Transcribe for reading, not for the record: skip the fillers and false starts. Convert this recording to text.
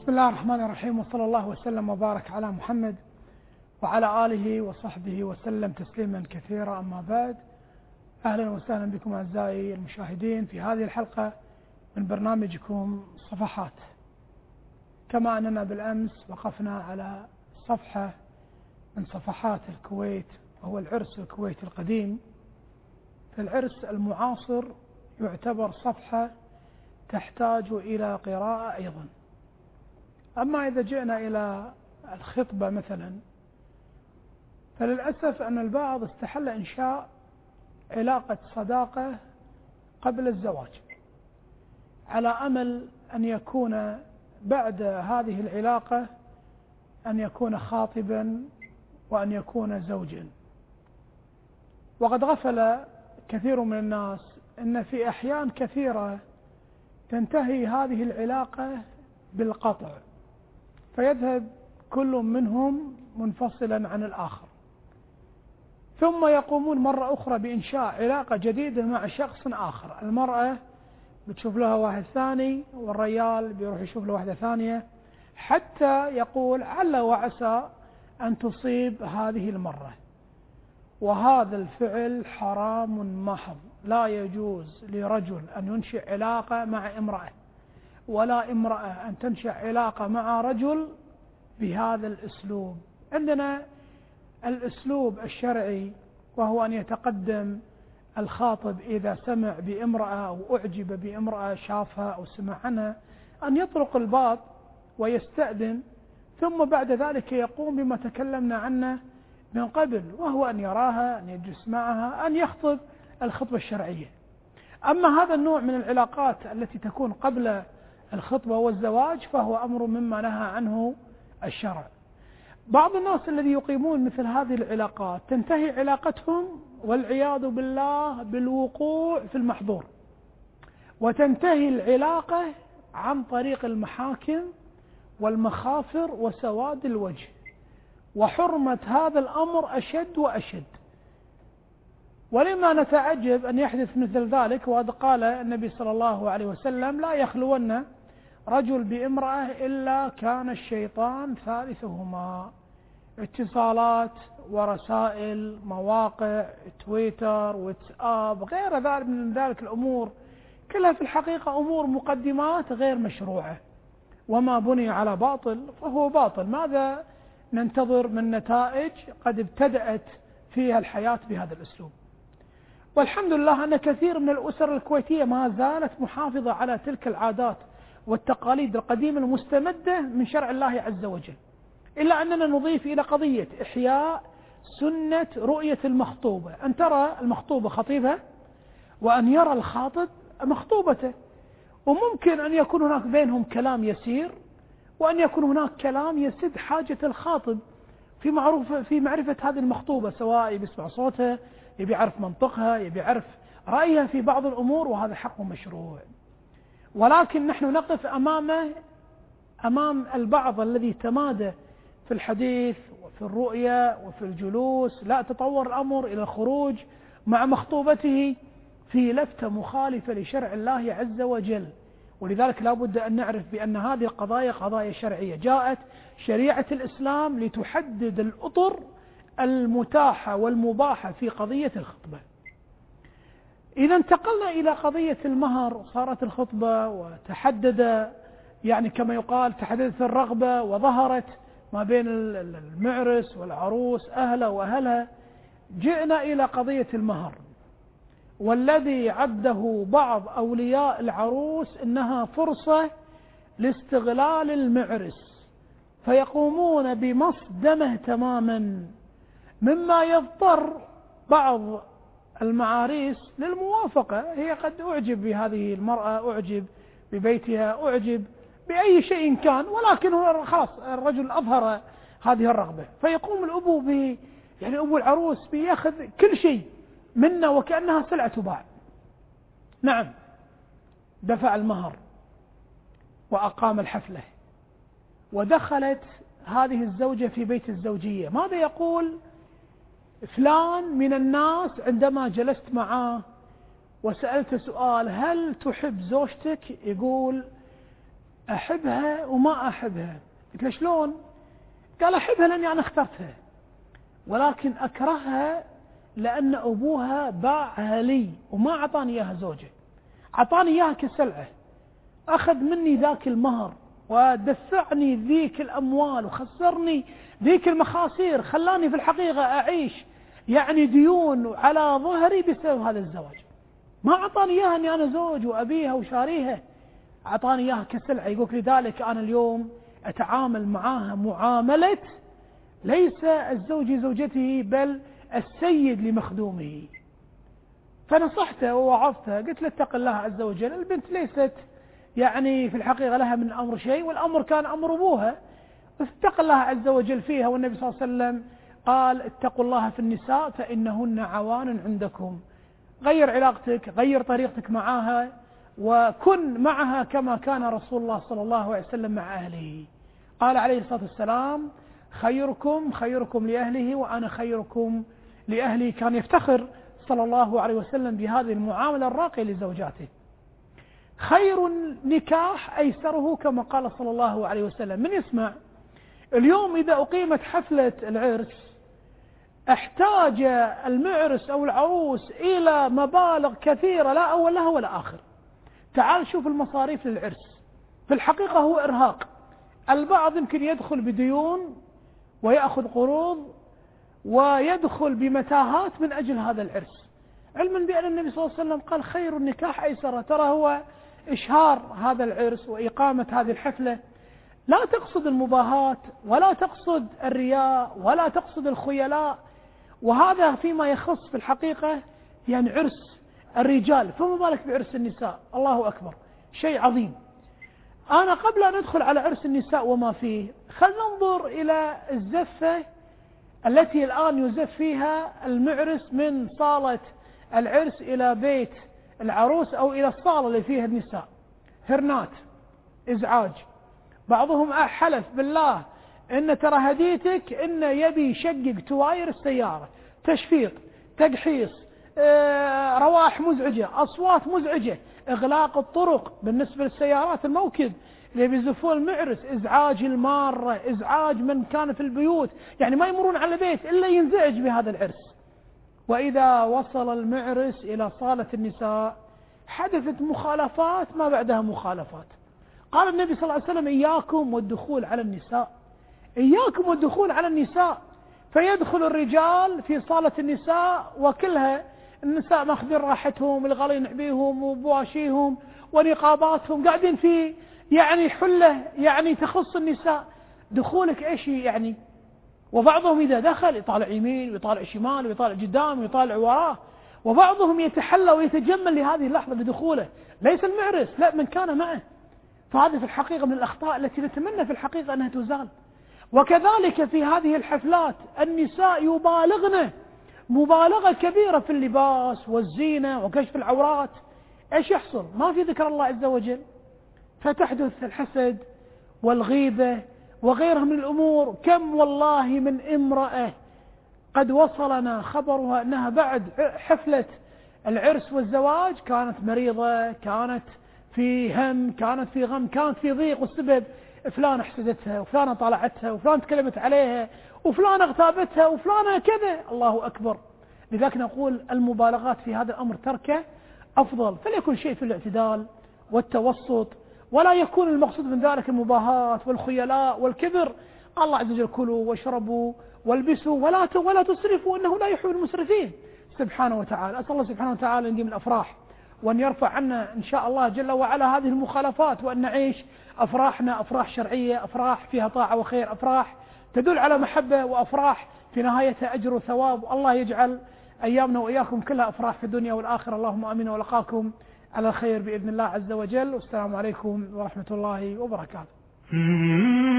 بسم الله الرحمن الرحيم، وصلى الله وسلم وبارك على محمد وعلى آله وصحبه وسلم تسليما كثيرا. أما بعد، أهلا وسهلا بكم أعزائي المشاهدين في هذه الحلقة من برنامجكم صفحات. كما أننا بالأمس وقفنا على صفحة من صفحات الكويت وهو العرس الكويتي القديم، فالعرس المعاصر يعتبر صفحة تحتاج إلى قراءة أيضا. أما إذا جئنا إلى الخطبة مثلا، فللأسف أن البعض استحل إنشاء علاقة صداقة قبل الزواج على أمل أن يكون بعد هذه العلاقة أن يكون خاطبا وأن يكون زوجا. وقد غفل كثير من الناس أن في أحيان كثيرة تنتهي هذه العلاقة بالقطع، فيذهب كل منهم منفصلا عن الآخر، ثم يقومون مرة أخرى بإنشاء علاقة جديدة مع شخص آخر. المرأة بتشوف لها واحد ثاني، والرجال بيروح يشوف له واحدة ثانية، حتى يقول عل وعسى أن تصيب هذه المرة. وهذا الفعل حرام محض. لا يجوز لرجل أن ينشئ علاقة مع امرأة، ولا امرأة أن تنشئ علاقة مع رجل بهذا الأسلوب. عندنا الأسلوب الشرعي، وهو أن يتقدم الخاطب إذا سمع بامرأة أو أعجب بامرأة شافها أو سمع عنها، أن يطرق الباب ويستأذن، ثم بعد ذلك يقوم بما تكلمنا عنه من قبل، وهو أن يراها، أن يجلس معها، أن يخطب الخطبة الشرعية. أما هذا النوع من العلاقات التي تكون قبل الخطبة والزواج فهو أمر مما نهى عنه الشرع. بعض الناس الذي يقيمون مثل هذه العلاقات تنتهي علاقتهم والعياذ بالله بالوقوع في المحظور، وتنتهي العلاقة عن طريق المحاكم والمخافر وسواد الوجه، وحرمة هذا الأمر أشد وأشد. ولما نتعجب أن يحدث مثل ذلك، وقد قال النبي صلى الله عليه وسلم: لا يخلون رجل بامرأة إلا كان الشيطان ثالثهما. اتصالات ورسائل، مواقع تويتر، واتساب، غير ذلك من ذلك الأمور كلها في الحقيقة أمور مقدمات غير مشروعة، وما بني على باطل فهو باطل. ماذا ننتظر من نتائج قد ابتدأت فيها الحياة بهذا الأسلوب؟ والحمد لله أن كثير من الأسر الكويتية ما زالت محافظة على تلك العادات والتقاليد القديمة المستمدة من شرع الله عز وجل، إلا أننا نضيف إلى قضية إحياء سنة رؤية المخطوبة، أن ترى المخطوبة خطيبها، وأن يرى الخاطب مخطوبته. وممكن أن يكون هناك بينهم كلام يسير، وأن يكون هناك كلام يسد حاجة الخاطب في معرفة هذه المخطوبة، سواء يسمع صوتها، يبي يعرف منطقها، يبي يعرف رأيها في بعض الأمور، وهذا حق مشروع. ولكن نحن نقف أمام البعض الذي تمادى في الحديث وفي الرؤية وفي الجلوس، لا تطور الأمر إلى الخروج مع مخطوبته في لفتة مخالفة لشرع الله عز وجل. ولذلك لا بد أن نعرف بأن هذه القضايا قضايا شرعية. جاءت شريعة الإسلام لتحدد الأطر المتاحة والمباحة في قضية الخطبة. إذا انتقلنا إلى قضية المهر، صارت الخطبة وتحدد، يعني كما يقال تحددت الرغبة وظهرت ما بين المعرس والعروس أهله وأهلها، جئنا إلى قضية المهر، والذي عده بعض أولياء العروس إنها فرصة لاستغلال المعرس، فيقومون بمص دمه تماما، مما يضطر بعض المعاريس للموافقة. هي قد أعجب بهذه المرأة، أعجب ببيتها، أعجب بأي شيء كان، ولكن خلاص الرجل أظهر هذه الرغبة، فيقوم الأبو يعني أبو العروس بيأخذ كل شيء منا وكأنها سلعة تباع. نعم، دفع المهر وأقام الحفلة، ودخلت هذه الزوجة في بيت الزوجية. ماذا يقول فلان من الناس عندما جلست معه وسألت سؤال: هل تحب زوجتك؟ يقول: أحبها وما أحبها. قلت له شلون؟ قال أحبها لأني أنا اخترتها، ولكن أكرهها لأن أبوها باعها لي وما أعطاني إياها زوجة، أعطاني إياها كسلعة، أخذ مني ذاك المهر ودفعني ذيك الأموال وخسرني ذيك المخاسير، خلاني في الحقيقة أعيش يعني ديون على ظهري بسبب هذا الزواج. ما أعطاني إياها أني أنا زوج وأبيها وشاريها، أعطاني إياها كسلعة. يقول لذلك أنا اليوم أتعامل معاها معاملة ليس الزوج زوجته بل السيد لمخدومه. فنصحته ووعظته، قلت له اتق الله عز وجل، البنت ليست يعني في الحقيقة لها من الأمر شيء، والأمر كان أمر أبوها، اتق الله عز وجل فيها. والنبي صلى الله عليه وسلم قال اتقوا الله في النساء فإنهن عوان عندكم. غير علاقتك، غير طريقتك معها، وكن معها كما كان رسول الله صلى الله عليه وسلم مع أهله. قال عليه الصلاة والسلام خيركم خيركم لأهله وأنا خيركم لأهلي. كان يفتخر صلى الله عليه وسلم بهذه المعاملة الراقية لزوجاته. خير النكاح أيسره كما قال صلى الله عليه وسلم. من يسمع اليوم إذا أقيمت حفلة العرس احتاج المعرس أو العروس إلى مبالغ كثيرة لا أول لها ولا آخر. تعال شوف المصاريف للعرس، في الحقيقة هو إرهاق. البعض يمكن يدخل بديون ويأخذ قروض ويدخل بمتاهات من أجل هذا العرس، علما بأن النبي صلى الله عليه وسلم قال خير النكاح أيسر. ترى هو إشهار هذا العرس وإقامة هذه الحفلة لا تقصد المباهات ولا تقصد الرياء ولا تقصد الخيلاء، وهذا فيما يخص في الحقيقة يعني عرس الرجال، فما بالك بعرس النساء. الله أكبر، شيء عظيم. أنا قبل أن ندخل على عرس النساء وما فيه، خلنا ننظر إلى الزفة التي الآن يزف فيها المعرس من صالة العرس إلى بيت العروس أو إلى الصالة اللي فيها النساء. هرنات، إزعاج. بعضهم حلف بالله إن ترى هديتك إن يبي يشقق تواير السيارة، تشفيط، تقحيص، روائح مزعجة، أصوات مزعجة، إغلاق الطرق بالنسبة للسيارات، الموكب اللي بيزفون المعرس، إزعاج المارة، إزعاج من كان في البيوت، يعني ما يمرون على بيت إلا ينزعج بهذا العرس. وإذا وصل المعرس إلى صالة النساء حدثت مخالفات ما بعدها مخالفات. قال النبي صلى الله عليه وسلم إياكم والدخول على النساء، إياكم والدخول على النساء. فيدخل الرجال في صالة النساء وكلها النساء ماخذين راحتهم، الغالين بيهم وبواشيهم ونقاباتهم، قاعدين في يعني حلة يعني تخص النساء. دخولك ايش يعني؟ وبعضهم إذا دخل يطالع يمين ويطالع شمال ويطالع قدام ويطالع وراه، وبعضهم يتحلى ويتجمل لهذه اللحظة لدخوله، ليس المعرس لا من كان معه. فهذه في الحقيقة من الأخطاء التي نتمنى في الحقيقة أنها تزال. وكذلك في هذه الحفلات النساء يبالغن مبالغة كبيرة في اللباس والزينة وكشف العورات. ايش يحصل؟ ما في ذكر الله عز وجل، فتحدث الحسد والغيبة وغيرها من الأمور. كم والله من امرأة قد وصلنا خبرها أنها بعد حفلة العرس والزواج كانت مريضة، كانت في هم، كانت في غم، كانت في ضيق، والسبب فلانة حسدتها وفلانة طلعتها وفلانة تكلمت عليها وفلانة اغتابتها وفلانة كذا. الله أكبر. لذلك نقول المبالغات في هذا الأمر تركه أفضل، فليكن شيء في الاعتدال والتوسط، ولا يكون المقصود من ذلك المباهات والخيلاء والكبر. الله عز وجل كلوا واشربوا والبسوا ولا تسرفوا إنه لا يحب المسرفين سبحانه وتعالى. أسأل الله سبحانه وتعالى أن يديم الأفراح وأن يرفع عنا إن شاء الله جل وعلا هذه المخالفات، وأن نعيش أفراحنا أفراح شرعية، أفراح فيها طاعة وخير، أفراح تدل على محبة، وأفراح في نهايتها أجر وثواب. الله يجعل أيامنا وإياكم كلها أفراح في الدنيا والآخرة. اللهم آمين، ولقاكم على خير بإذن الله عز وجل، والسلام عليكم ورحمة الله وبركاته.